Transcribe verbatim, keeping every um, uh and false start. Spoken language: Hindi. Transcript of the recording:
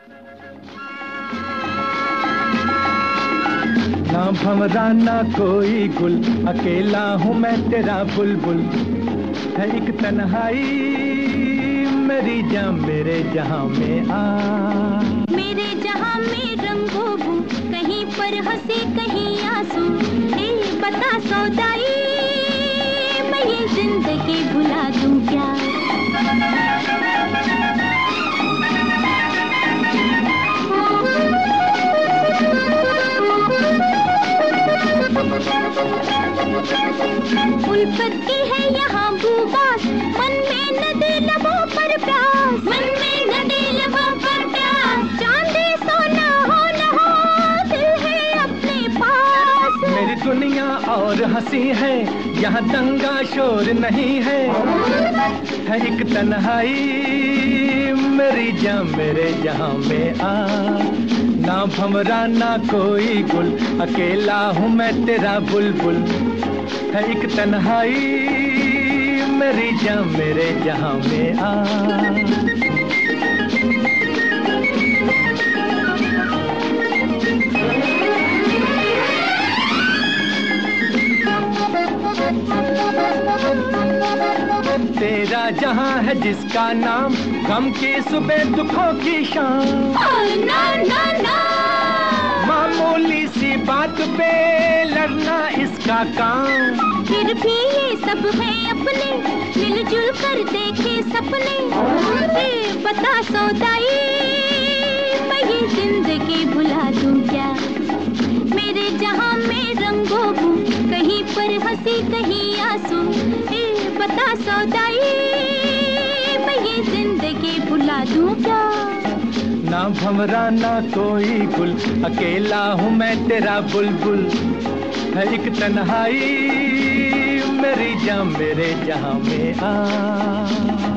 ना भंवरा ना कोई गुल, अकेला हूँ मैं तेरा बुलबुल। है एक तन्हाई मेरी जान मेरे जहां में आ। मेरे जहां में रंगों बू, कहीं पर हंसी कहीं आंसू। ए बता सौदाई, मैं ये जिंदगी भुला दूं क्या? उल्फत की है यहाँ बूबास, मन में नदी लबों पर प्यास। मन में नदी लबों पर प्यास, चांदी सोना हो न हो, दिल है अपने पास। मेरी दुनिया और हंसी है, यहाँ दंगा शोर नहीं है। है एक तन्हाई मेरी जान मेरे जहां में आ। ना भंवरा ना कोई गुल, अकेला हूँ मैं तेरा बुलबुल। है एक तन्हाई मेरी जान मेरे जहां में आ। तेरा जहां है जिसका नाम, गम की सुबह दुखों की शाम। ना ना ना, मामूली सी बात पे लड़ना इसका काम। फिर भी ये सब है अपने, मिलजुल कर देखे सपने। ए बता सौदाई, मैं ये जिंदगी भुला दूं क्या? मेरे जहां में रंगों बू, कहीं पर हंसी कहीं आंसू। ए बता सौदाई, मैं ये जिंदगी भुला दूं क्या? ना भंवरा ना कोई गुल, अकेला हूँ मैं तेरा बुलबुल। है एक तन्हाई मेरी जान मेरे जहां में आ।